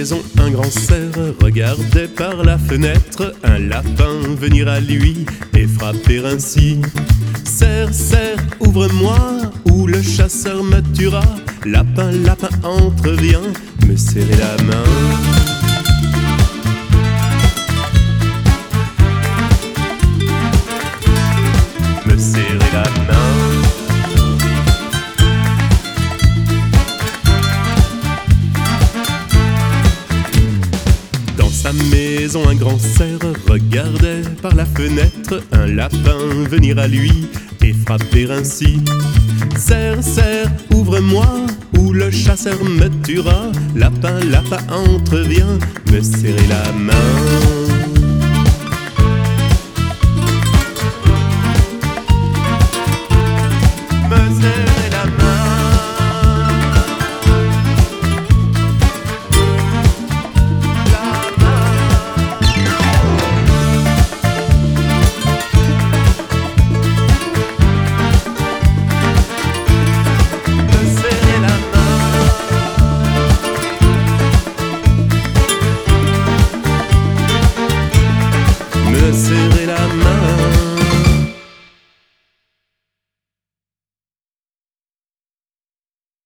maison, un grand cerf regardait par la fenêtre un lapin venir à lui et frapper ainsi. Cerf, cerf, ouvre-moi, ou le chasseur me tuera. Lapin, lapin, entre, viens me serrer la main. Me serrer la main. Dans sa maison, un grand cerf regardait par la fenêtre un lapin venir à lui et frapper ainsi. Cerf, cerf, ouvre-moi, ou le chasseur me tuera. Lapin, lapin, entre, viens me serrer la main.